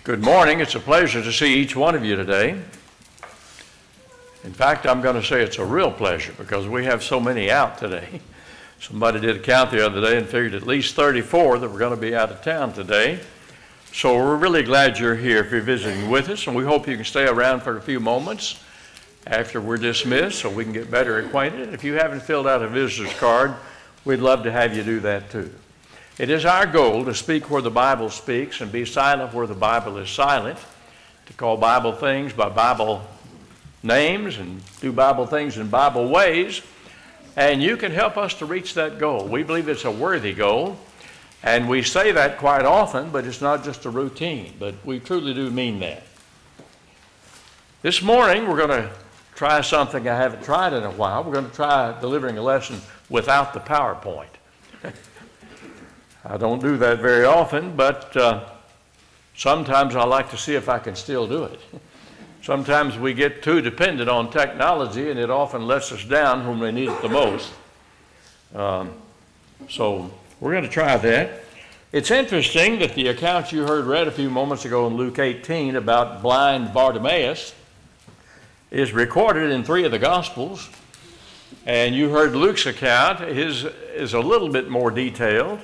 Good morning. It's a pleasure to see each one of you today. In fact, I'm going to say it's a real pleasure because we have so many out today. Somebody did a count the other day and figured at least 34 that were going to be out of town today. So we're really glad you're here if you're visiting with us, and we hope you can stay around for a few moments after we're dismissed so we can get better acquainted. If you haven't filled out a visitor's card, we'd love to have you do that too. It is our goal to speak where the Bible speaks and be silent where the Bible is silent, to call Bible things by Bible names and do Bible things in Bible ways, and you can help us to reach that goal. We believe it's a worthy goal, and we say that quite often, but it's not just a routine, but we truly do mean that. This morning we're going to try something I haven't tried in a while. We're going to try delivering a lesson without the PowerPoint. I don't do that very often, but sometimes I like to see if I can still do it. Sometimes we get too dependent on technology, and it often lets us down when we need it the most. So we're going to try that. It's interesting that the account you heard read a few moments ago in Luke 18 about blind Bartimaeus is recorded in 3 of the Gospels. And you heard Luke's account. His is a little bit more detailed.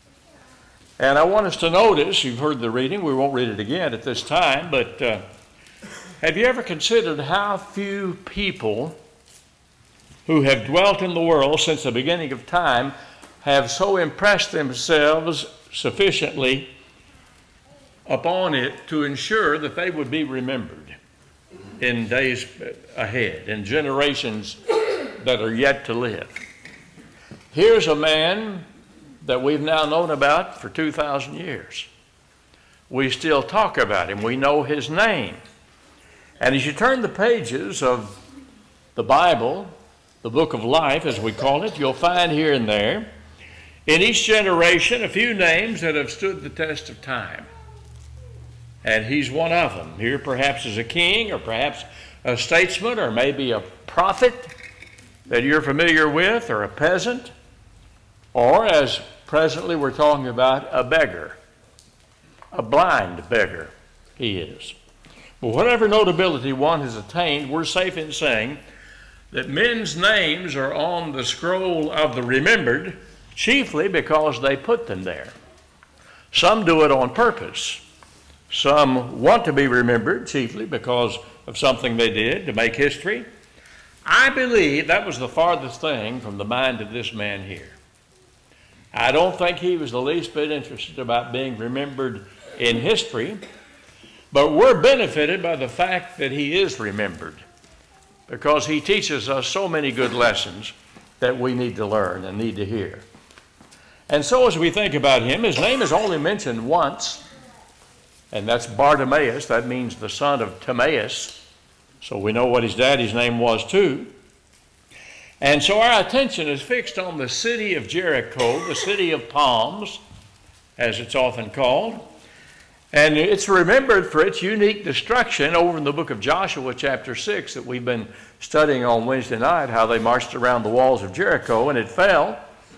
And I want us to notice, you've heard the reading, we won't read it again at this time, but have you ever considered how few people who have dwelt in the world since the beginning of time have so impressed themselves sufficiently upon it to ensure that they would be remembered in days ahead, in generations that are yet to live? Here's a man that we've now known about for 2,000 years. We still talk about him. We know his name. And as you turn the pages of the Bible, the book of life as we call it, you'll find here and there, in each generation, a few names that have stood the test of time. And he's one of them. Here perhaps as a king, or perhaps a statesman, or maybe a prophet that you're familiar with, or a peasant, or as presently we're talking about, a beggar, a blind beggar he is. But whatever notability one has attained, we're safe in saying that men's names are on the scroll of the remembered, chiefly because they put them there. Some do it on purpose. Some want to be remembered, chiefly because of something they did to make history. I believe that was the farthest thing from the mind of this man here. I don't think he was the least bit interested about being remembered in history, but we're benefited by the fact that he is remembered because he teaches us so many good lessons that we need to learn and need to hear. And so as we think about him, his name is only mentioned once, and that's Bartimaeus. That means the son of Timaeus. So we know what his daddy's name was too. And so our attention is fixed on the city of Jericho, the city of palms, as it's often called. And it's remembered for its unique destruction over in the book of Joshua chapter 6 that we've been studying on Wednesday night, how they marched around the walls of Jericho and it fell.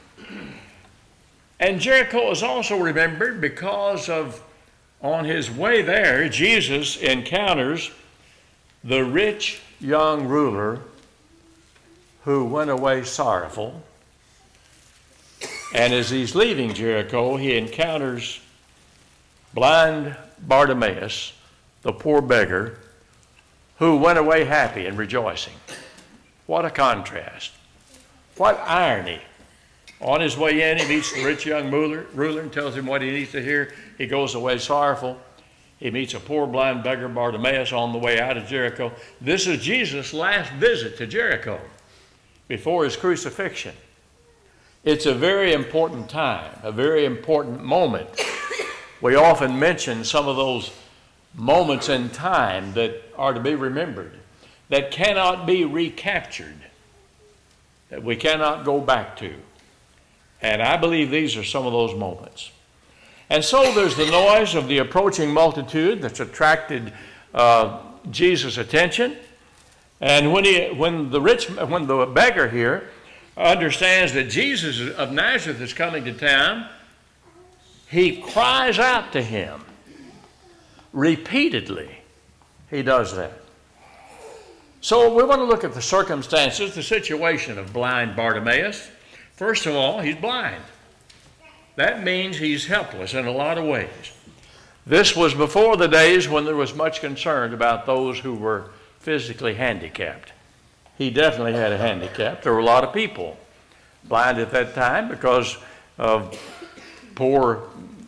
And Jericho is also remembered because of, on his way there, Jesus encounters the rich young ruler who went away sorrowful. And as he's leaving Jericho, he encounters blind Bartimaeus, the poor beggar, who went away happy and rejoicing. What a contrast. What irony. On his way in, he meets the rich young ruler and tells him what he needs to hear. He goes away sorrowful. He meets a poor blind beggar, Bartimaeus, on the way out of Jericho. This is Jesus' last visit to Jericho before his crucifixion. It's a very important time, a very important moment. We often mention some of those moments in time that are to be remembered, that cannot be recaptured, that we cannot go back to. And I believe these are some of those moments. And so there's the noise of the approaching multitude that's attracted Jesus' attention. And when the beggar here understands that Jesus of Nazareth is coming to town, he cries out to him, Repeatedly, he does that. So we want to look at the circumstances, the situation of blind Bartimaeus. First of all, he's blind. That means he's helpless in a lot of ways. This was before the days when there was much concern about those who were physically handicapped. He definitely had a handicap. There were a lot of people blind at that time because of poor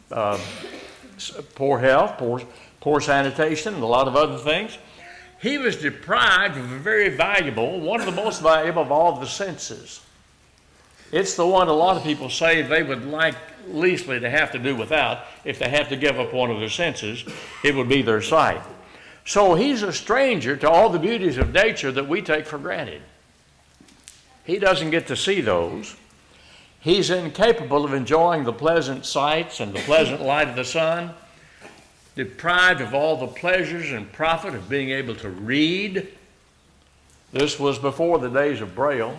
health, poor sanitation, and a lot of other things. He was deprived of a very valuable, one of the most valuable of all the senses. It's the one a lot of people say they would like leastly to have to do without. If they have to give up one of their senses, it would be their sight. So he's a stranger to all the beauties of nature that we take for granted. He doesn't get to see those. He's incapable of enjoying the pleasant sights and the pleasant light of the sun, deprived of all the pleasures and profit of being able to read. This was before the days of Braille.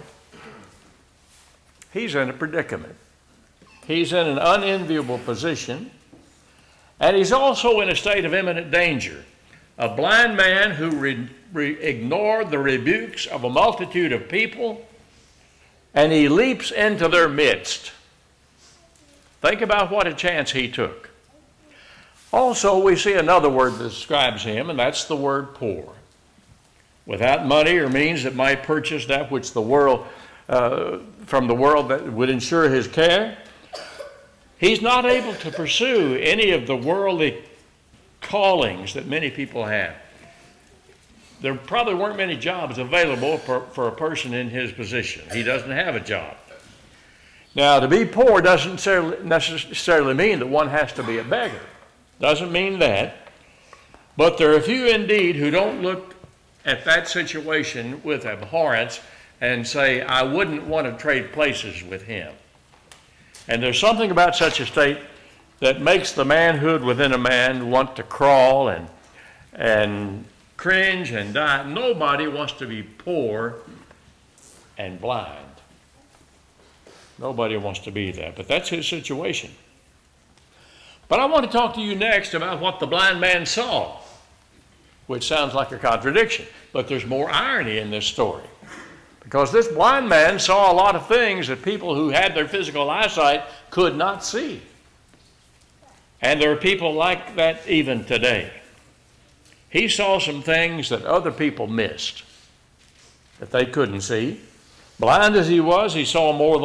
He's in a predicament. He's in an unenviable position, and he's also in a state of imminent danger. A blind man who ignored the rebukes of a multitude of people, and he leaps into their midst. Think about what a chance he took. Also, we see another word that describes him, and that's the word poor. Without money or means that might purchase that which the world, from the world that would ensure his care, he's not able to pursue any of the worldly callings that many people have. There probably weren't many jobs available for a person in his position. He doesn't have a job. Now, to be poor doesn't necessarily mean that one has to be a beggar. Doesn't mean that. But there are a few indeed who don't look at that situation with abhorrence and say, I wouldn't want to trade places with him. And there's something about such a state that makes the manhood within a man want to crawl and cringe and die. Nobody wants to be poor and blind. Nobody wants to be that, but that's his situation. But I want to talk to you next about what the blind man saw, which sounds like a contradiction, but there's more irony in this story. Because this blind man saw a lot of things that people who had their physical eyesight could not see. And there are people like that even today. He saw some things that other people missed, that they couldn't see. Blind as he was, he saw more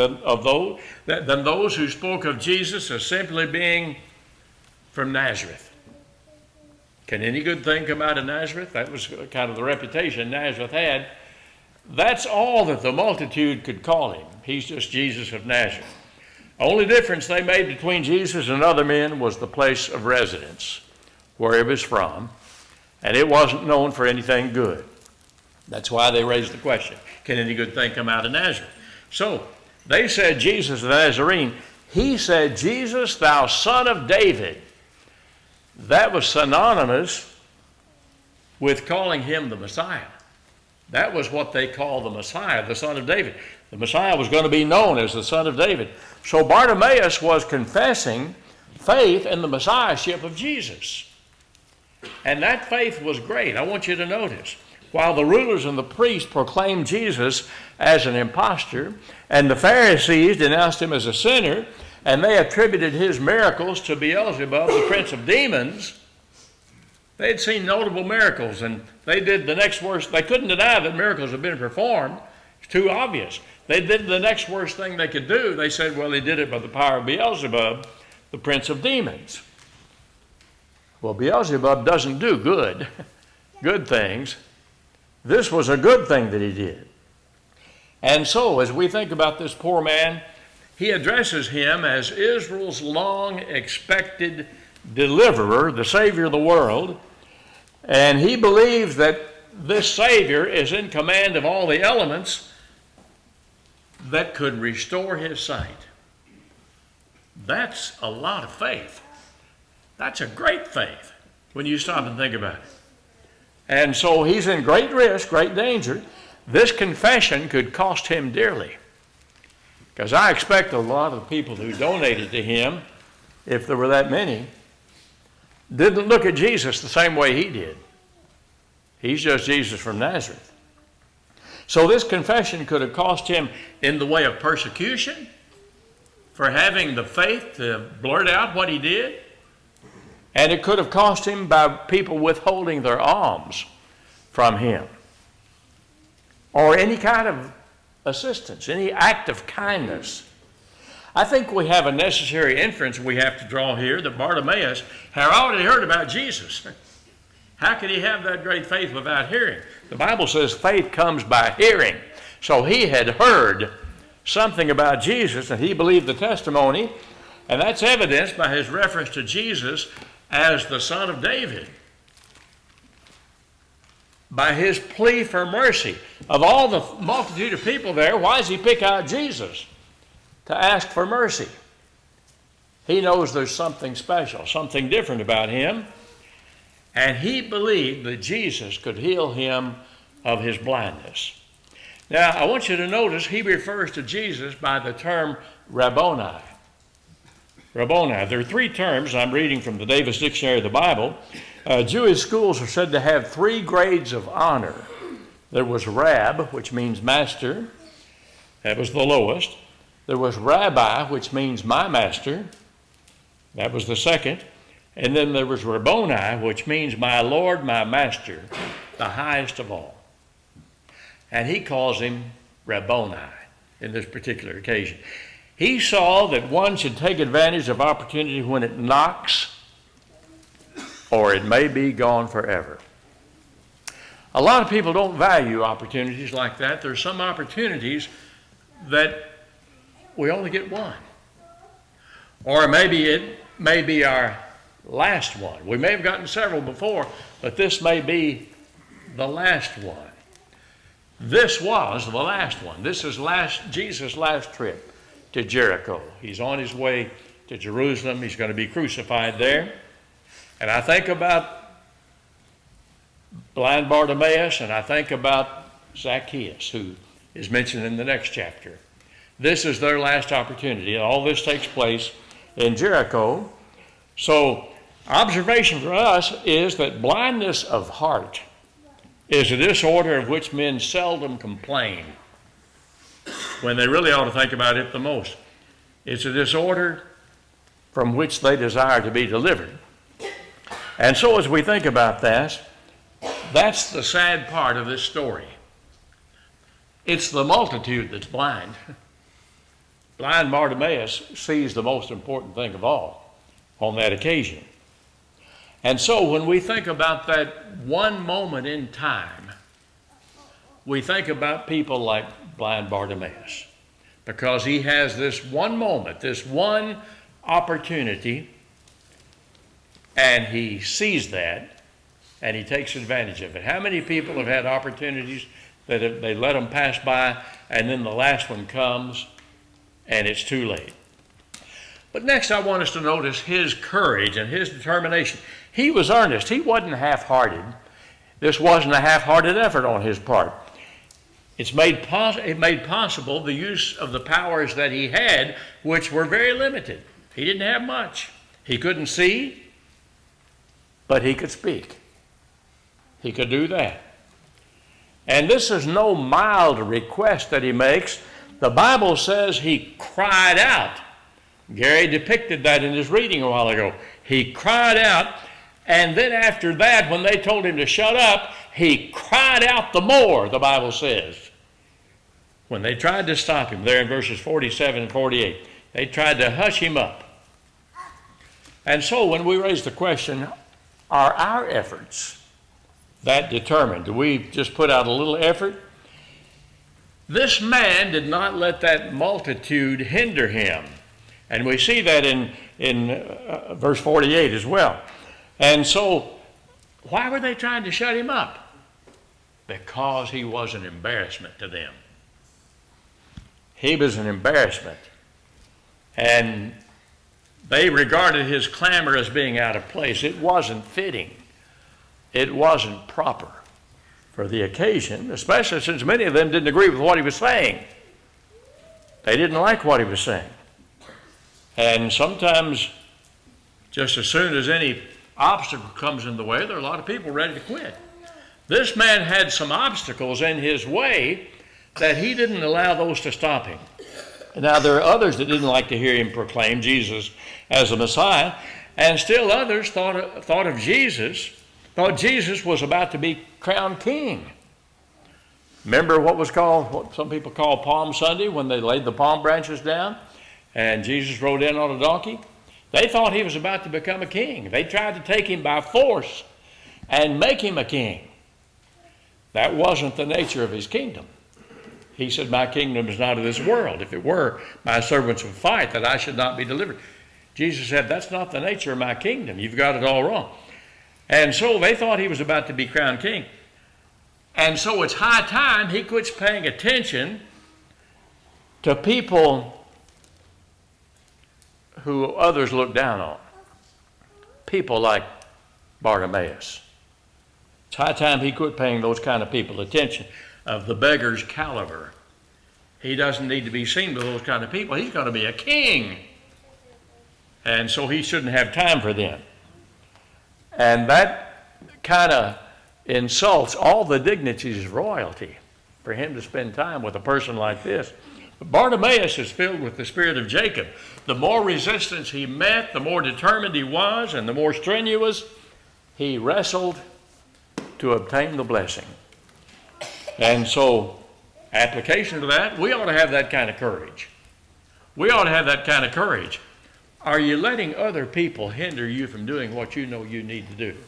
than those who spoke of Jesus as simply being from Nazareth. Can any good thing come out of Nazareth? That was kind of the reputation Nazareth had. That's all that the multitude could call him. He's just Jesus of Nazareth. Only difference they made between Jesus and other men was the place of residence, where he was from, and it wasn't known for anything good. That's why they raised the question, can any good thing come out of Nazareth? So they said Jesus the Nazarene. He said, Jesus, thou son of David. That was synonymous with calling him the Messiah. That was what they called the Messiah, the son of David. The Messiah was going to be known as the son of David. So Bartimaeus was confessing faith in the Messiahship of Jesus. And that faith was great. I want you to notice. While the rulers and the priests proclaimed Jesus as an impostor, and the Pharisees denounced him as a sinner, and they attributed his miracles to Beelzebub, the prince of demons, they had seen notable miracles, and they did the next worst. They couldn't deny that miracles had been performed. It's too obvious. They did the next worst thing they could do. They said, well, he did it by the power of Beelzebub, the prince of demons. Well, Beelzebub doesn't do good things. This was a good thing that he did. And so, as we think about this poor man, he addresses him as Israel's long-expected deliverer, the Savior of the world, and he believes that this Savior is in command of all the elements that could restore his sight. That's a lot of faith. That's a great faith when you stop and think about it. And so he's in great risk, great danger. This confession could cost him dearly. Because I expect a lot of people who donated to him, if there were that many, didn't look at Jesus the same way he did. He's just Jesus from Nazareth. So this confession could have cost him in the way of persecution for having the faith to blurt out what he did. And it could have cost him by people withholding their alms from him. Or any kind of assistance, any act of kindness. I think we have a necessary inference we have to draw here that Bartimaeus had already heard about Jesus. How could he have that great faith without hearing? The Bible says faith comes by hearing. So he had heard something about Jesus and he believed the testimony, and that's evidenced by his reference to Jesus as the Son of David. By his plea for mercy. Of all the multitude of people there, why does he pick out Jesus to ask for mercy? He knows there's something special, something different about him. And he believed that Jesus could heal him of his blindness. Now, I want you to notice he refers to Jesus by the term Rabboni. Rabboni. There are three terms. I'm reading from the Davis Dictionary of the Bible. Jewish schools are said to have three grades of honor. There was Rab, which means master. That was the lowest. There was Rabbi, which means my master. That was the second. And then there was Rabboni, which means my Lord, my master, the highest of all. And he calls him Rabboni in this particular occasion. He saw that one should take advantage of opportunity when it knocks, or it may be gone forever. A lot of people don't value opportunities like that. There's some opportunities that we only get one. Or maybe it may be our last one. We may have gotten several before, but this may be the last one. This was the last one. This is Jesus' last trip to Jericho. He's on his way to Jerusalem. He's going to be crucified there. And I think about blind Bartimaeus, and I think about Zacchaeus, who is mentioned in the next chapter. This is their last opportunity, and all this takes place in Jericho. So, observation for us is that blindness of heart is a disorder of which men seldom complain when they really ought to think about it the most. It's a disorder from which they desire to be delivered. And so as we think about that, that's the sad part of this story. It's the multitude that's blind. Blind Bartimaeus sees the most important thing of all on that occasion. And so when we think about that one moment in time, we think about people like blind Bartimaeus, because he has this one moment, this one opportunity, and he sees that, and he takes advantage of it. How many people have had opportunities that they let them pass by, and then the last one comes, and it's too late? But next I want us to notice his courage and his determination. He was earnest. He wasn't half-hearted. This wasn't a half-hearted effort on his part. It made possible the use of the powers that he had, which were very limited. He didn't have much. He couldn't see, but he could speak. He could do that. And this is no mild request that he makes. The Bible says he cried out. Gary depicted that in his reading a while ago. He cried out, and then after that, when they told him to shut up, he cried out the more, the Bible says. When they tried to stop him, there in verses 47 and 48, they tried to hush him up. And so when we raise the question, are our efforts that determined? Do we just put out a little effort? This man did not let that multitude hinder him. And we see that in verse 48 as well. And so, why were they trying to shut him up? Because he was an embarrassment to them. He was an embarrassment. And they regarded his clamor as being out of place. It wasn't fitting. It wasn't proper for the occasion, especially since many of them didn't agree with what he was saying. They didn't like what he was saying. And sometimes, just as soon as any obstacle comes in the way, there are a lot of people ready to quit. This man had some obstacles in his way that he didn't allow those to stop him. Now, there are others that didn't like to hear him proclaim Jesus as the Messiah, and still others thought Jesus was about to be crowned king. Remember what some people call Palm Sunday, when they laid the palm branches down and Jesus rode in on a donkey? They thought he was about to become a king. They tried to take him by force and make him a king. That wasn't the nature of his kingdom. He said, my kingdom is not of this world. If it were, my servants would fight that I should not be delivered. Jesus said, that's not the nature of my kingdom. You've got it all wrong. And so they thought he was about to be crowned king. And so it's high time he quits paying attention to people who others look down on. People like Bartimaeus. It's high time he quit paying those kind of people attention, of the beggar's caliber. He doesn't need to be seen with those kind of people. He's going to be a king. And so he shouldn't have time for them. And that kind of insults all the dignities of royalty for him to spend time with a person like this. But Bartimaeus is filled with the spirit of Jacob. The more resistance he met, the more determined he was, and the more strenuous he wrestled to obtain the blessing. And so, application to that, we ought to have that kind of courage. We ought to have that kind of courage. Are you letting other people hinder you from doing what you know you need to do?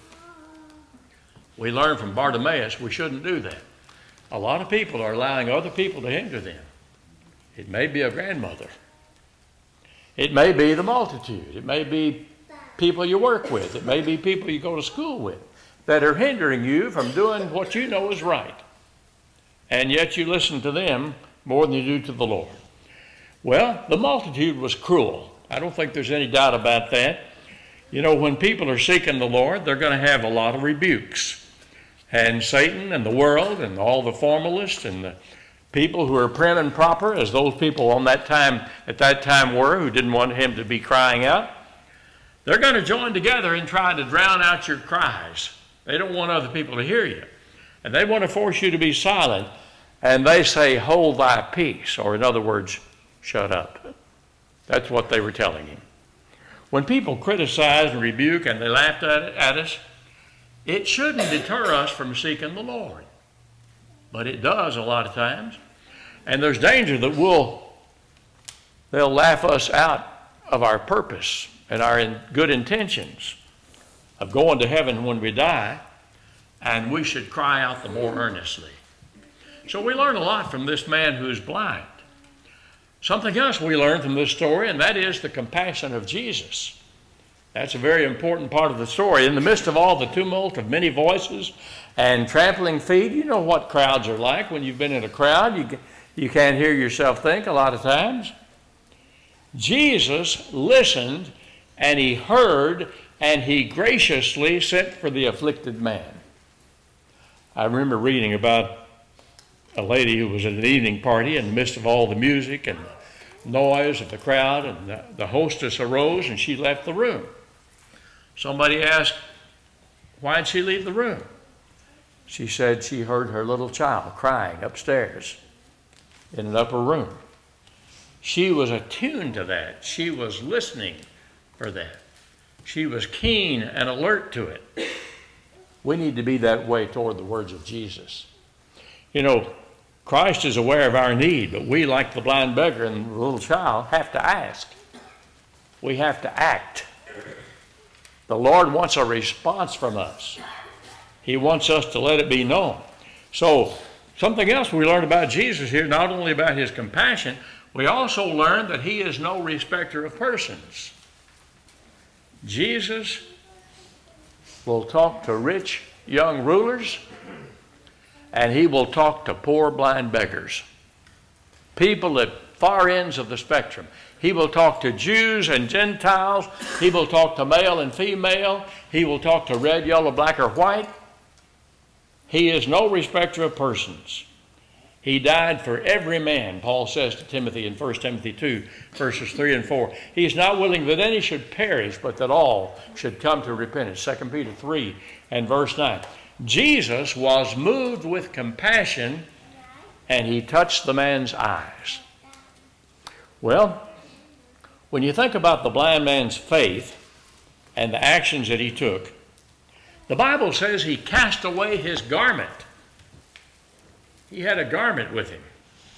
We learned from Bartimaeus we shouldn't do that. A lot of people are allowing other people to hinder them. It may be a grandmother. It may be the multitude. It may be people you work with. It may be people you go to school with that are hindering you from doing what you know is right. And yet you listen to them more than you do to the Lord. Well, the multitude was cruel. I don't think there's any doubt about that. You know, when people are seeking the Lord, they're going to have a lot of rebukes. And Satan and the world and all the formalists and the people who are prim and proper, as those people at that time were, who didn't want him to be crying out, they're going to join together and try to drown out your cries. They don't want other people to hear you. And they want to force you to be silent. And they say, hold thy peace, or in other words, shut up. That's what they were telling him. When people criticize and rebuke and they laugh at us, it shouldn't deter us from seeking the Lord. But it does a lot of times. And there's danger that they'll laugh us out of our purpose and our good intentions of going to heaven when we die, and we should cry out the more earnestly. So we learn a lot from this man who's blind. Something else we learn from this story, and that is the compassion of Jesus. That's a very important part of the story. In the midst of all the tumult of many voices and trampling feet, you know what crowds are like. When you've been in a crowd, you can't hear yourself think a lot of times. Jesus listened, and he heard, and he graciously sent for the afflicted man. I remember reading about a lady who was at an evening party in the midst of all the music and noise of the crowd, and the hostess arose and she left the room. Somebody asked, why did she leave the room? She said she heard her little child crying upstairs in an upper room. She was attuned to that. She was listening for that. She was keen and alert to it. We need to be that way toward the words of Jesus. You know, Christ is aware of our need, but we, like the blind beggar and the little child, have to ask. We have to act. The Lord wants a response from us. He wants us to let it be known. So, something else we learned about Jesus here, not only about his compassion, we also learned that he is no respecter of persons. Jesus will talk to rich young rulers, and he will talk to poor blind beggars. People at far ends of the spectrum. He will talk to Jews and Gentiles. He will talk to male and female. He will talk to red, yellow, black, or white. He is no respecter of persons. He died for every man, Paul says to Timothy in 1 Timothy 2, verses 3 and 4. He is not willing that any should perish, but that all should come to repentance. 2 Peter 3 and verse 9. Jesus was moved with compassion, and he touched the man's eyes. Well, when you think about the blind man's faith and the actions that he took, the Bible says he cast away his garment. He had a garment with him.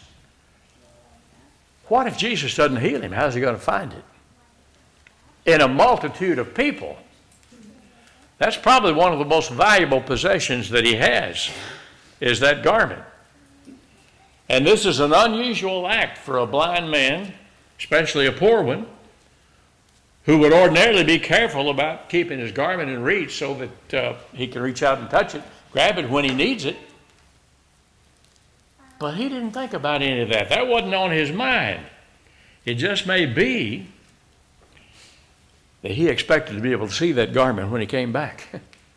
What if Jesus doesn't heal him? How's he going to find it? In a multitude of people. That's probably one of the most valuable possessions that he has, is that garment. And this is an unusual act for a blind man, especially a poor one, who would ordinarily be careful about keeping his garment in reach so that he can reach out and touch it, grab it when he needs it. But he didn't think about any of that. That wasn't on his mind. It just may be that he expected to be able to see that garment when he came back.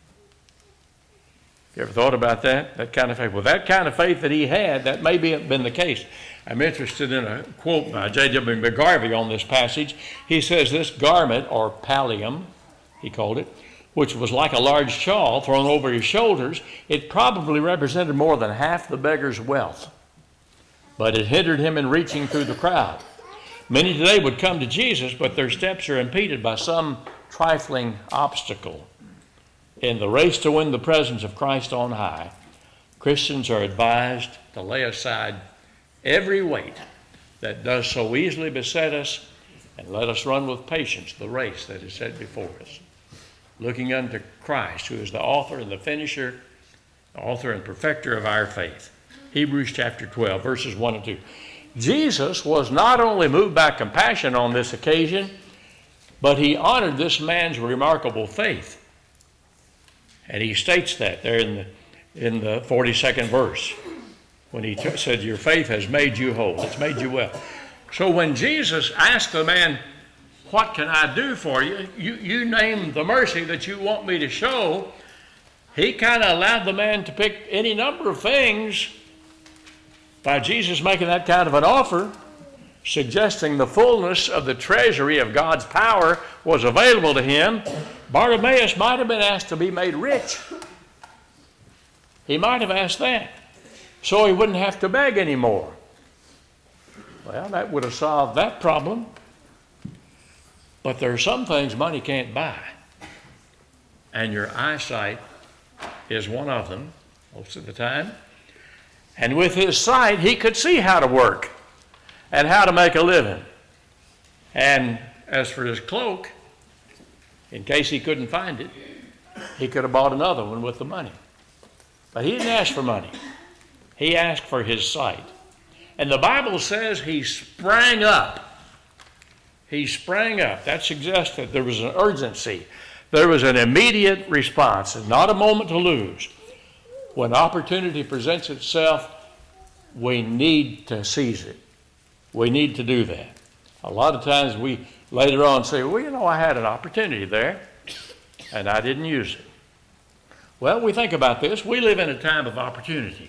You ever thought about that? That kind of faith. Well, that kind of faith that he had, that may have been the case. I'm interested in a quote by J.W. McGarvey on this passage. He says this garment, or pallium, he called it, which was like a large shawl thrown over his shoulders, it probably represented more than half the beggar's wealth. But it hindered him in reaching through the crowd. Many today would come to Jesus, but their steps are impeded by some trifling obstacle. In the race to win the presence of Christ on high, Christians are advised to lay aside every weight that does so easily beset us, and let us run with patience the race that is set before us, looking unto Christ, who is the author and the finisher, the author and perfecter of our faith. Hebrews chapter 12, verses 1 and 2. Jesus was not only moved by compassion on this occasion, but he honored this man's remarkable faith. And he states that there in the 42nd verse, when he said, your faith has made you whole. It's made you well. So when Jesus asked the man, what can I do for you? You name the mercy that you want me to show. He kind of allowed the man to pick any number of things. By Jesus making that kind of an offer, suggesting the fullness of the treasury of God's power was available to him, Bartimaeus might have been asked to be made rich. He might have asked that, so he wouldn't have to beg anymore. Well, that would have solved that problem. But there are some things money can't buy. And your eyesight is one of them, most of the time. And with his sight, he could see how to work and how to make a living. And as for his cloak, in case he couldn't find it, he could have bought another one with the money. But he didn't ask for money. He asked for his sight. And the Bible says he sprang up. He sprang up. That suggests that there was an urgency. There was an immediate response, and not a moment to lose. When opportunity presents itself, we need to seize it. We need to do that. A lot of times we later on say, well, I had an opportunity there, and I didn't use it. Well, we think about this. We live in a time of opportunity.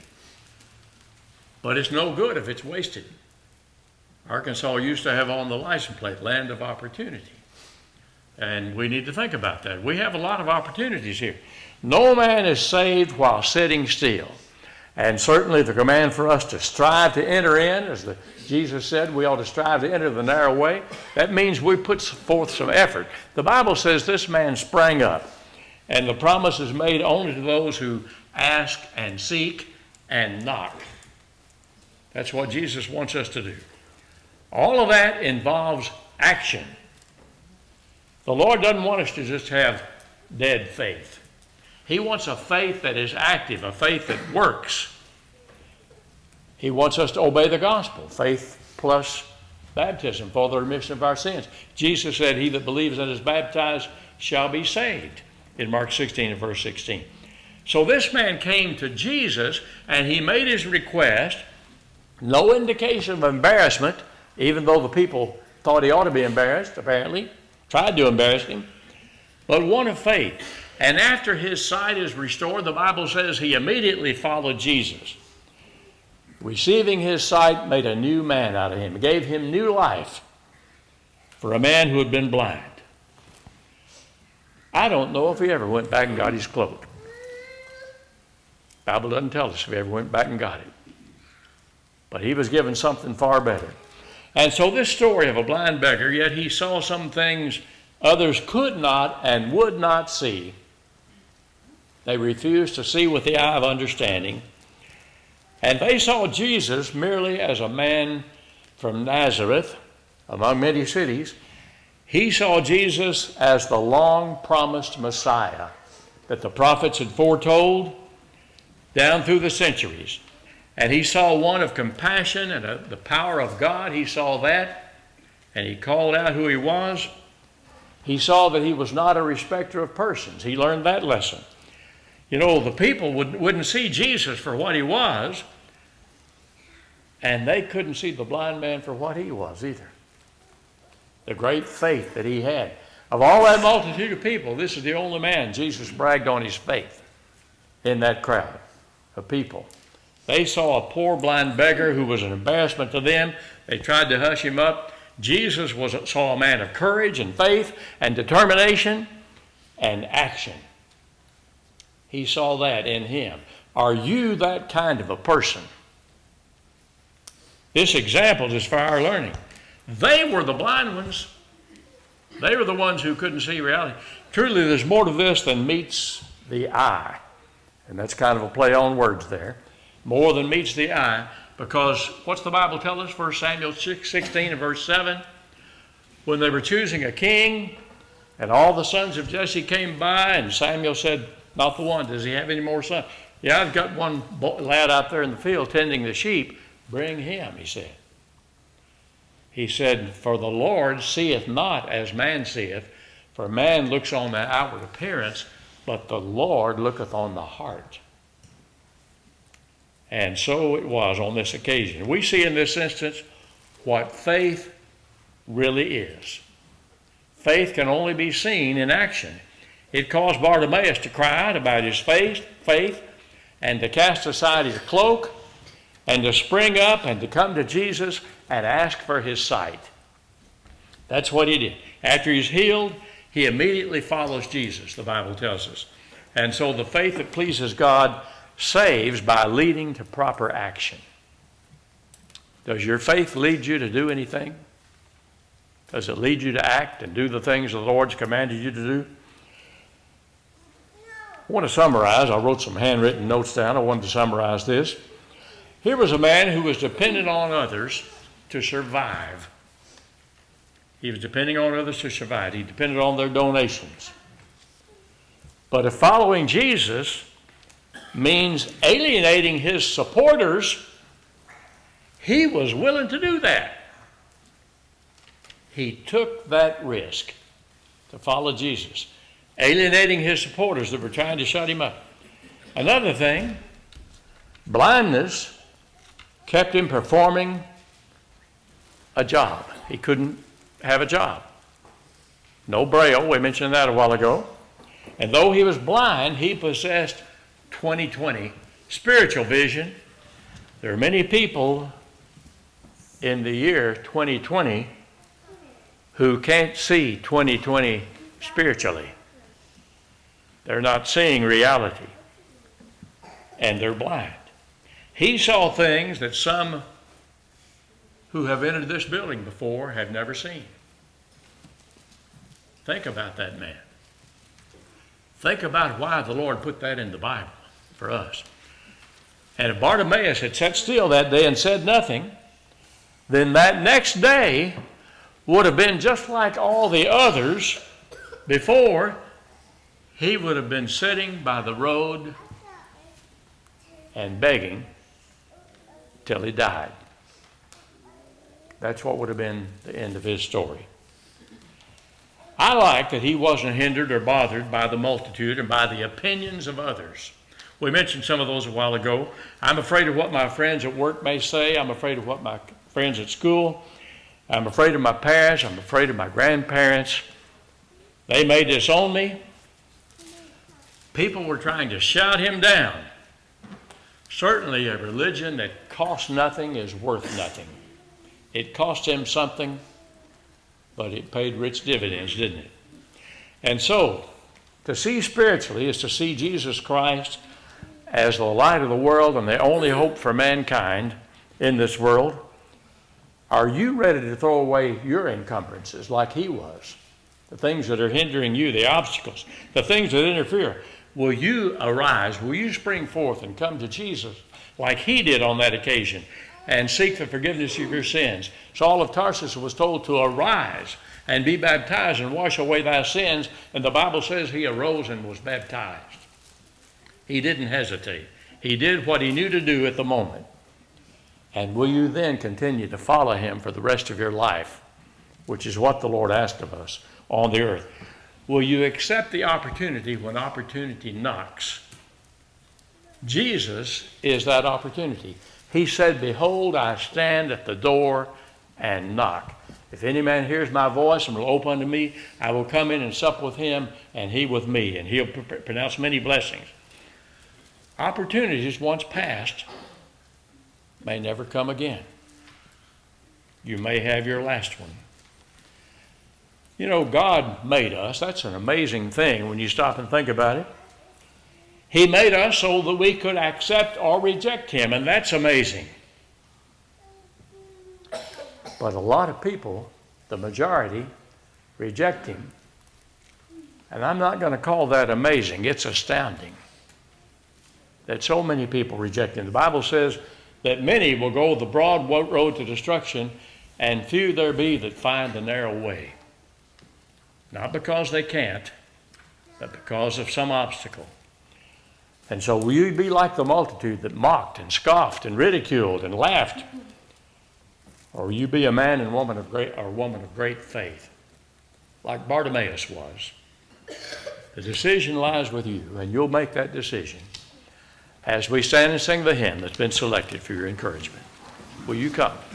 But it's no good if it's wasted. Arkansas used to have on the license plate, Land of Opportunity. And we need to think about that. We have a lot of opportunities here. No man is saved while sitting still. And certainly the command for us to strive to enter in, as Jesus said, we ought to strive to enter the narrow way. That means we put forth some effort. The Bible says this man sprang up. And the promise is made only to those who ask and seek and knock. That's what Jesus wants us to do. All of that involves action. The Lord doesn't want us to just have dead faith. He wants a faith that is active, a faith that works. He wants us to obey the gospel, faith plus baptism for the remission of our sins. Jesus said, he that believes and is baptized shall be saved, in Mark 16 and verse 16. So this man came to Jesus, and he made his request. No indication of embarrassment, even though the people thought he ought to be embarrassed, apparently, tried to embarrass him, but one of faith. And after his sight is restored, the Bible says he immediately followed Jesus. receiving his sight, made a new man out of him, gave him new life for a man who had been blind. I don't know if he ever went back and got his cloak. The Bible doesn't tell us if he ever went back and got it. But he was given something far better. And so this story of a blind beggar, yet he saw some things others could not and would not see. They refused to see with the eye of understanding. And they saw Jesus merely as a man from Nazareth, among many cities. He saw Jesus as the long-promised Messiah that the prophets had foretold down through the centuries. And he saw one of compassion and the power of God. He saw that, and he called out who he was. He saw that he was not a respecter of persons. He learned that lesson. You know, the people wouldn't see Jesus for what he was, and they couldn't see the blind man for what he was either. The great faith that he had. Of all that multitude of people, this is the only man Jesus bragged on his faith in that crowd of people. They saw a poor blind beggar who was an embarrassment to them. They tried to hush him up. Jesus saw a man of courage and faith and determination and action. He saw that in him. Are you that kind of a person? This example is for our learning. They were the blind ones. They were the ones who couldn't see reality. Truly, there's more to this than meets the eye. And that's kind of a play on words there. More than meets the eye. Because what's the Bible tell us? 1 Samuel 16 and verse 7. When they were choosing a king, and all the sons of Jesse came by, and Samuel said, not the one, does he have any more sons? Yeah, I've got one lad out there in the field tending the sheep. Bring him, he said. He said, for the Lord seeth not as man seeth, for man looks on the outward appearance, but the Lord looketh on the heart. And so it was on this occasion. We see in this instance what faith really is. Faith can only be seen in action. It caused Bartimaeus to cry out about his faith, and to cast aside his cloak, and to spring up and to come to Jesus and ask for his sight. That's what he did. After he's healed, he immediately follows Jesus, the Bible tells us. And so the faith that pleases God saves by leading to proper action. Does your faith lead you to do anything? Does it lead you to act and do the things the Lord's commanded you to do? I want to summarize. I wrote some handwritten notes down. I wanted to summarize this. Here was a man who was dependent on others to survive. He was depending on others to survive. He depended on their donations. But if following Jesus means alienating his supporters, he was willing to do that. He took that risk to follow Jesus, alienating his supporters that were trying to shut him up. Another thing, blindness kept him performing a job. He couldn't have a job. No braille, we mentioned that a while ago. And though he was blind, he possessed 20/20 spiritual vision. There are many people in the year 2020 who can't see 20/20 spiritually. They're not seeing reality, and they're blind. He saw things that some who have entered this building before have never seen. Think about that man. Think about why the Lord put that in the Bible for us. And if Bartimaeus had sat still that day and said nothing, then that next day would have been just like all the others before. He would have been sitting by the road and begging till he died. That's what would have been the end of his story. I like that he wasn't hindered or bothered by the multitude and by the opinions of others. We mentioned some of those a while ago. I'm afraid of what my friends at work may say. I'm afraid of what my friends at school. I'm afraid of my parents. I'm afraid of my grandparents. They may disown me. People were trying to shout him down. Certainly a religion that costs nothing is worth nothing. It cost him something, but it paid rich dividends, didn't it? And so, to see spiritually is to see Jesus Christ as the light of the world and the only hope for mankind in this world. Are you ready to throw away your encumbrances like he was? The things that are hindering you, the obstacles, the things that interfere. Will you arise? Will you spring forth and come to Jesus like he did on that occasion and seek the forgiveness of your sins? Saul of Tarsus was told to arise and be baptized and wash away thy sins. And the Bible says he arose and was baptized. He didn't hesitate. He did what he knew to do at the moment. And will you then continue to follow him for the rest of your life, which is what the Lord asked of us on the earth? Will you accept the opportunity when opportunity knocks? Jesus is that opportunity. He said, behold, I stand at the door and knock. If any man hears my voice and will open unto me, I will come in and sup with him and he with me. And he'll pronounce many blessings. Opportunities once passed may never come again. You may have your last one. You know, God made us. That's an amazing thing when you stop and think about it. He made us so that we could accept or reject him, and that's amazing. But a lot of people, the majority, reject him. And I'm not going to call that amazing. It's astounding that so many people reject him. The Bible says that many will go the broad road to destruction, and few there be that find the narrow way. Not because they can't, but because of some obstacle. And so will you be like the multitude that mocked and scoffed and ridiculed and laughed? Or will you be a man and woman of great faith, like Bartimaeus was? The decision lies with you, and you'll make that decision as we stand and sing the hymn that's been selected for your encouragement. Will you come?